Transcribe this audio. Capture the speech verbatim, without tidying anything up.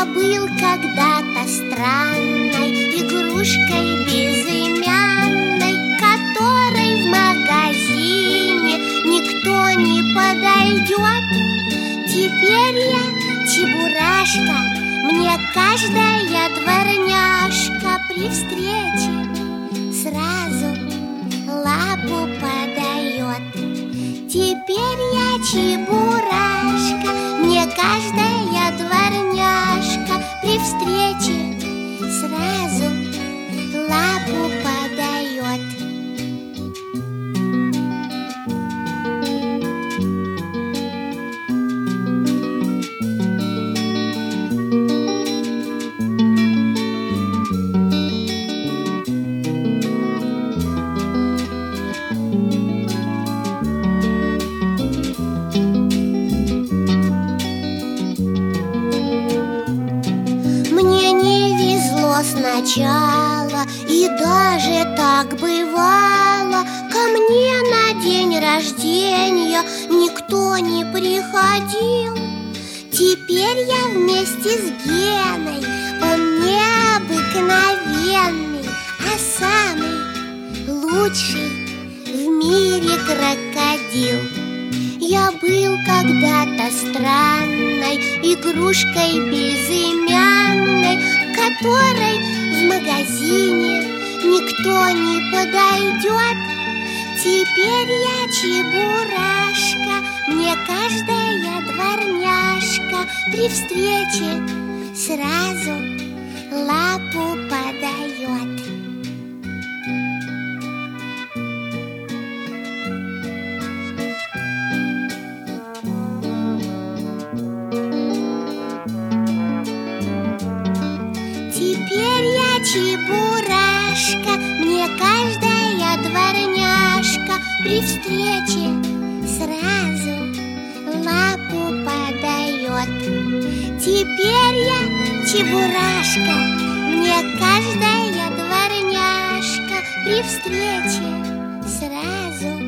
был когда-то странной игрушкой безымянной, которой в магазине никто не подойдет. Теперь я чебурашка, мне каждая дворняжка при встрече сразу лапу подает. Теперь я чебурашка, мне каждая дворняжка при встрече сразу лапу подает. Сначала, и даже так бывало, ко мне на день рождения никто не приходил. Теперь я вместе с Геной, он необыкновенный, а самый лучший в мире крокодил. Я был когда-то странной игрушкой безымянной, которой в магазине никто не подойдет. Теперь я чебурашка, мне каждая дворняжка при встрече сразу лапу подает. Теперь я чебурашка, мне каждая дворняжка при встрече сразу лапу подает. Теперь я чебурашка, мне каждая дворняжка при встрече сразу